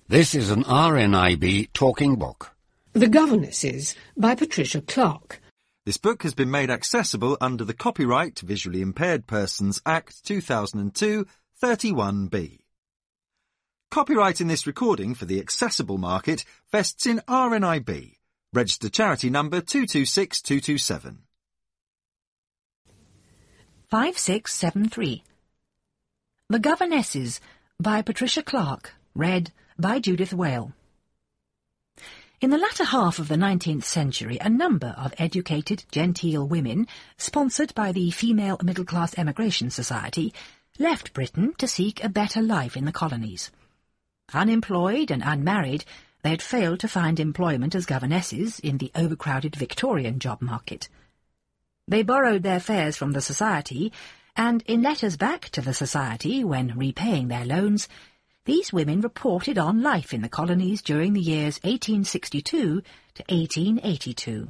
This is an RNIB talking book. The Governesses by Patricia Clark. This book has been made accessible under the Copyright to Visually Impaired Persons Act 2002 31B. Copyright in this recording for the accessible market vests in RNIB. Registered charity number 226227. 5673. The Governesses by Patricia Clark. Read by Judith Whale. In the latter half of the 19th century, a number of educated, genteel women, sponsored by the Female Middle-Class Emigration Society, left Britain to seek a better life in the colonies. Unemployed and unmarried, they had failed to find employment as governesses in the overcrowded Victorian job market. They borrowed their fares from the Society, and in letters back to the Society, when repaying their loans, these women reported on life in the colonies during the years 1862 to 1882.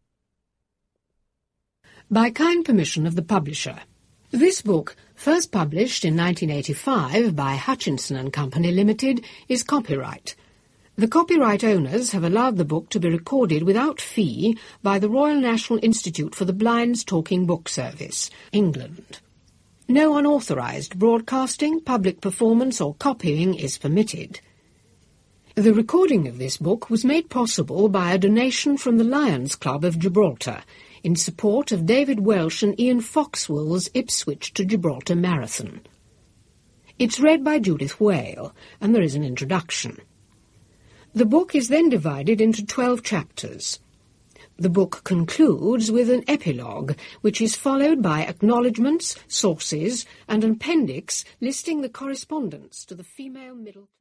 By kind permission of the publisher. This book, first published in 1985 by Hutchinson and Company Limited, is copyright. The copyright owners have allowed the book to be recorded without fee by the Royal National Institute for the Blind's Talking Book Service, England. No unauthorised broadcasting, public performance or copying is permitted. The recording of this book was made possible by a donation from the Lions Club of Gibraltar in support of David Welsh and Ian Foxwell's Ipswich to Gibraltar Marathon. It's read by Judith Whale, and there is an introduction. The book is then divided into 12 chapters. The book concludes with an epilogue, which is followed by acknowledgements, sources, and an appendix listing the correspondence to the female middle